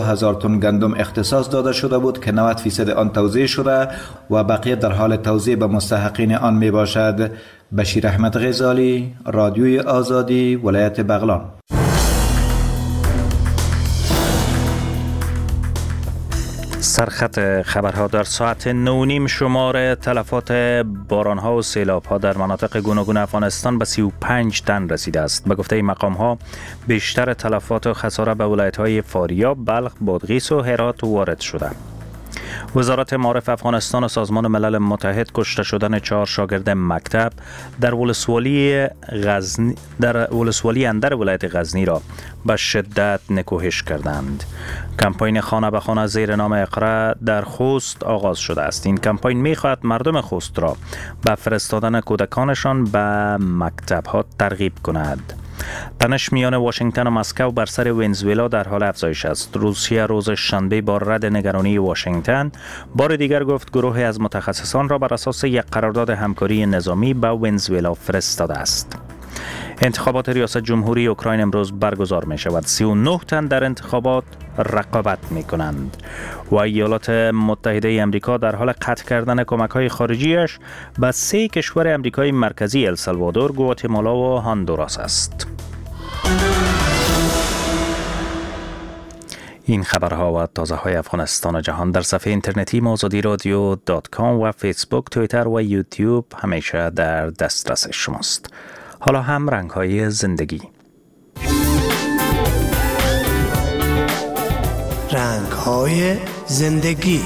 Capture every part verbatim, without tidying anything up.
هزار تن گندم اختصاص داده شده بود که نود فیصد آن توزیع شده و بقیه در حال توزیع به مستحقین آن می باشد. بشیر احمد غزالی، رادیوی آزادی، ولایت بغلان. سرخط خبرها در ساعت نو نیم شمار تلفات بارانها و سیلابها در مناطق گوناگون افغانستان به سی و پنج تن رسیده است. به گفته مقامها بیشتر تلفات و خساره به ولایت‌های فاریاب، بلخ، بادغیس و هرات وارد شده. وزارت معارف افغانستان و سازمان ملل متحد کشته شدن چهار شاگرد مکتب در ولسوالی غزنی در ولسوالی اندر ولایت غزنی را به شدت نکوهش کردند. کمپین خانه به خانه زیر نام اقرا در خوست آغاز شده است. این کمپین می‌خواهد مردم خوست را به فرستادن کودکانشان به مکتب‌ها ترغیب کند. تنش میان واشنگتن و مسکو بر سر ونزوئلا در حال افزایش است. روسیه روز شنبه با رد نگرانی واشنگتن بار دیگر گفت گروهی از متخصصان را بر اساس یک قرارداد همکاری نظامی به ونزوئلا فرستاده است. انتخابات ریاست جمهوری اوکراین امروز برگزار می شود. سی و نه تن در انتخابات رقابت می کنند و ایالات متحده امریکا در حال قطع کردن کمک های خارجیش به سه کشور امریکای مرکزی السالوادور، گواتمالا و هاندوراس است. این خبرها و تازه های افغانستان و جهان در صفحه اینترنتی آزادی رادیو دات کام و فیسبوک، توییتر و یوتیوب همیشه در دسترس شماست. حالا هم رنگ های زندگی. رنگ های زندگی.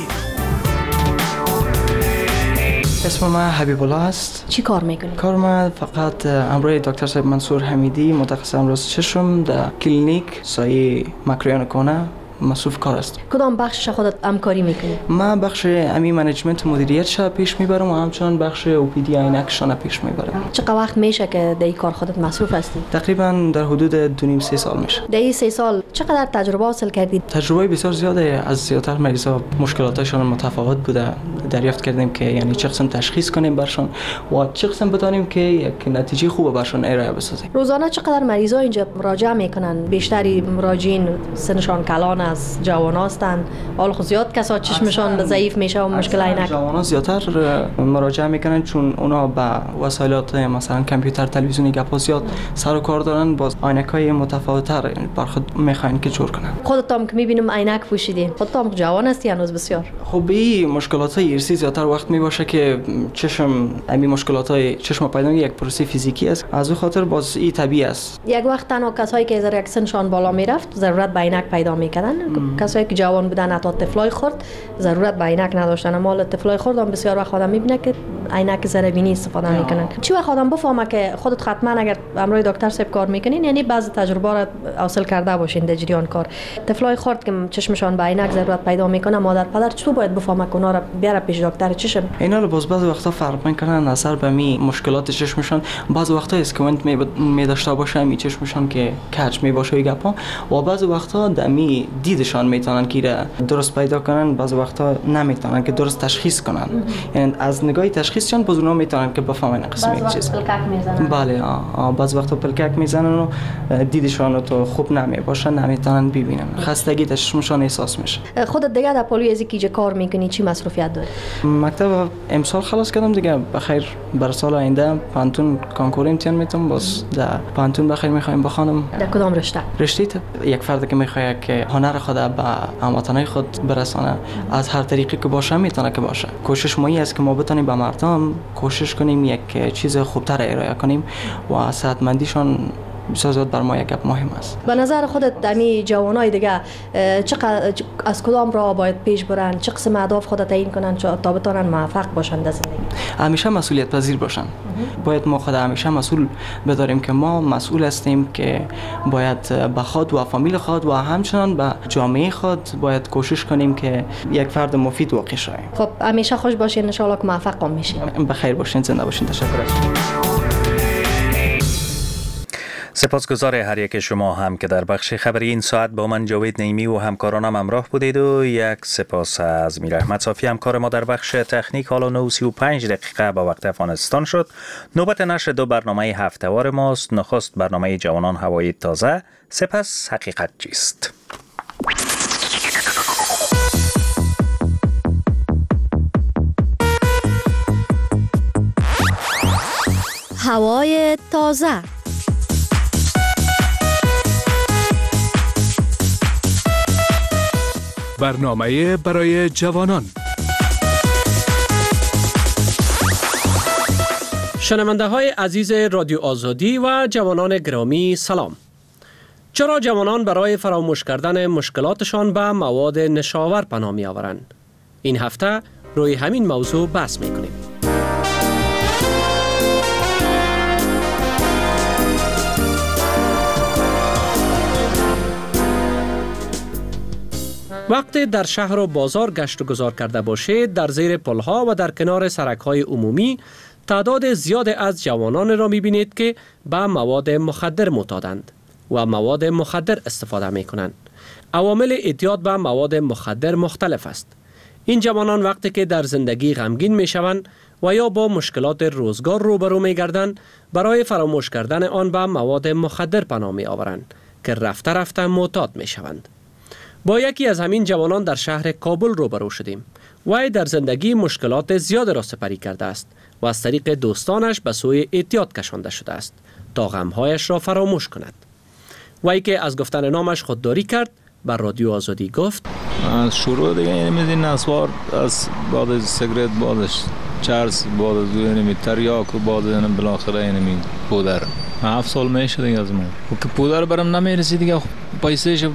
اسم من حبیب الله است. چی کار میکنی؟ کار من فقط همراه دکتر صاحب منصور حمیدی، متخصص امراض چشم در کلینیک سایه مکریان کنه مصروف کار است. کدام بخش خودت همکاری میکنی؟ من بخش امی منیجمنت مدیریت شب پیش میبرم و همچنان بخش او پی دی عینکشان پیش میبرم. چقدر وقت میشه که در این کار خودت مصروف هستی؟ تقریبا در حدود دو نیم سه سال میشه. در این سه سال چقدر تجربه حاصل کردید؟ تجربه بسیار زیاده. از زیادتر مریضا مشکلاتشان متفاوت بوده. دریافت کردیم که یعنی چه قسم تشخیص کنیم برشان و چه قسم بتونیم که یک نتیجه خوب برشان ارائه بسازیم. روزانه چقدر مریضا اینجا مراجعه میکنن؟ بیشتری مراجعین سنشان کلان است، جوان هستند. حال خود زیاد کسا چشمشان ضعیف میشه و مشکل عینک. جوانان زیادتر مراجعه میکنن چون اونا با وسایلات مثلا کامپیوتر، تلویزیونی گپا زیاد سر و کار دارن، باز عینکای متفاوت‌تر بر خود میخواین که جور کنن. خودت هم که میبینم عینک پوشیدی، خودت هم جوان هستی هنوز بسیار. خب این مشکلات ارثی زیادتر وقت میباشه که چشم همین مشکلات های چشم پیدا یک پروسه فیزیکی است. از اون خاطر باز این طبیعی است. یک وقت تنها کسایی که از سنشان بالا میرفت ضرورت به عینک پیدا میکردن. کسایی که جوان بودن حتی طفلای خرد ضرورت به عینک نداشتن، اما طفلای خرد هم بسیار وقت آدم میبینه که عینک ذره بینی استفاده میکنن. چی وقت آدم بفهمه که خودت حتما اگر همراه دکتر صاحب کار میکنین یعنی بعضی تجربه را حاصل کرده باشین در جریان کار. طفلای خرد که چشمشان به عینک ضرورت پیدا میکنه، مادر پدر چطور باید بفهمه که اونا را بیاره پیش دکتر چشم؟ اینا رو باز بعض وقتا فرق میکنن اثر به می مشکلات چشمشان. بعض وقتا اسکوینت می می داشته باشه می چشمشان که کج می باشه گپا و بعض وقتا دمی دیدشان میتونن که درست پیدا کنن، بعض وقتا نمیتونن که درست تشخیص کنن. یعنی از نگاه تشخیصشان باز اونا میتونن که بفهمن قسم یک چیز. بله آ بعض وقتا پلکک میزنن و دیدشان تو خوب نمی باشه، نمیتونن ببینن، خستگی چشمشان احساس میشه. خودت دیگه در پلیو از کی کار میکنی؟ چی مصروفیت داری؟ مکتب امسال خلاص کردم دیگه، بخیر بر سال آینده پانتون کنکور امتحان میتونم، باز در پانتون بخیر میخوایم بخونم. در کدام رشته؟ رشته یک فرد که میخواد که هنر خود به هموطنای خود برسانه از هر طریقی که باشه میتونه که باشه. کوشش مایی است که ما بتونیم به مردم کوشش کنیم یک چیز خوبتر ارائه کنیم و صحتمندیشان بسیار زیاد بر ما یک گپ مهم است. به نظر خودت دمی جوانای دیگه چقدر از کدام راه باید پیش برن؟ چه قسم اهداف خودت تعیین کنن تا بتونن موفق باشن در زندگی؟ همیشه مسئولیت پذیر باشن. باید ما خود همیشه مسئول بداریم که ما مسئول هستیم که باید به خود و فامیل خود و همچنان به جامعه خود باید کوشش کنیم که یک فرد مفید واقع شویم. خب همیشه خوش باشین، ان شاء الله که موفق میشین. بخیر باشین، زنده باشین. تشکر از سپاسگزار هر یک شما هم که در بخش خبری این ساعت با من جاوید نعیمی و همکارانم همراه بودید و یک سپاس از میر احمد صافی همکار ما در بخش تکنیک. حالا نه و سی و پنج دقیقه با وقت افغانستان شد. نوبت نشر دو برنامه هفته‌وار ماست. نخست برنامه جوانان هوایی تازه، سپس حقیقت چیست. هوای تازه. برنامه برای جوانان. شنونده های عزیز رادیو آزادی و جوانان گرامی سلام. چرا جوانان برای فراموش کردن مشکلاتشان به مواد نشاور پناه می آورند؟ این هفته روی همین موضوع بحث می کنیم. وقتی در شهر و بازار گشت و گذار کرده باشید، در زیر پلها و در کنار سرک‌های عمومی تعداد زیاد از جوانان را می‌بینید که به مواد مخدر معتادند و مواد مخدر استفاده می‌کنند. عوامل اعتیاد به مواد مخدر مختلف است. این جوانان وقتی که در زندگی غمگین می‌شوند و یا با مشکلات روزگار روبرو می‌گردند، برای فراموش کردن آن به مواد مخدر پناه می‌آورند که رفته رفته معتاد می‌شوند. با یکی از همین جوانان در شهر کابل روبرو شدیم. وی در زندگی مشکلات زیاد را سپری کرده است و از طریق دوستانش به سوی اعتیاد کشانده شده است تا غمهایش را فراموش کند. وی که از گفتن نامش خودداری کرد، بر رادیو آزادی گفت: از شروع دیگه اینمی نسوار، از بعد سیگرت، بعدش چرس، بعد از اینمی تریاک و بعد اینم بالاخره اینمی پودر. هفت سال میشه دیگه از من و که پودر برم نمیرسی دیگه، پیسهش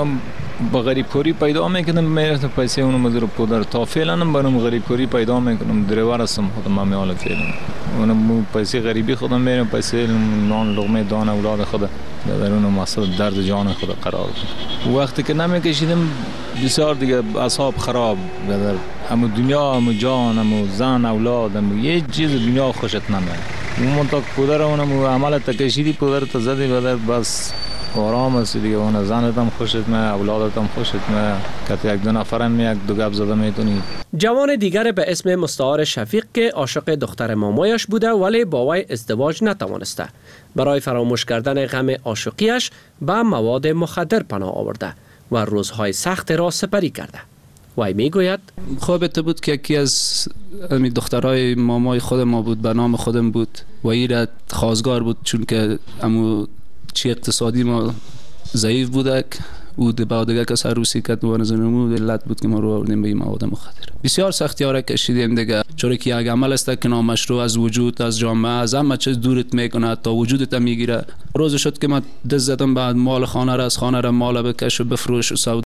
با غریبکاری پیدا میکنم، میرسم پیسه اونو مزور پودر. تا فعلا هم برام غریبکاری پیدا میکنم، دریور هستم خودم هم حال فعلا اونم پیسه غریبی خودم میرم، پیسه نان لقمه دان اولاد خود در اون مسئله درد جان خود قرار بود. وقتی که نمیکشیدم بسیار دیگه اعصاب خراب، در همو دنیا، همو جان، همو زن، اولاد، همو یه چیز دنیا خوشت نمیاد. اون تا پودر اونم عمل تکشیدی، پودر تا زدی بدر بس آرام است دیگه. اون زنت هم خوشت میاد، اولادت هم خوشت میاد، که یک دو نفرن می یک دو گپ زده میتونی. جوان دیگر به اسم مستعار شفیق که عاشق دختر مامایش بوده ولی با وی ازدواج نتوانسته، برای فراموش کردن غم عاشقیش به مواد مخدر پناه آورده و روزهای سخت را سپری کرده. وی میگوید: خوابت بود که یکی از دخترای مامای خود ما بود، به نام خودم بود و این خواستگار بود، چون که امو چی اقتصادی ما ضعیف بوده، او با دیگه کس عروسی کرد و نزنمو علت بود که ما رو آوردیم به این مواد مخدر. بسیار سختی ها را کشیدیم دیگه، چون که یک عمل است که نامشروع از وجود، از جامعه، از همه چیز دورت میکنه تا وجودت میگیره. روز شد که من دست زدم بعد مال خانه را از خانه را مال بکش و بفروش و سودا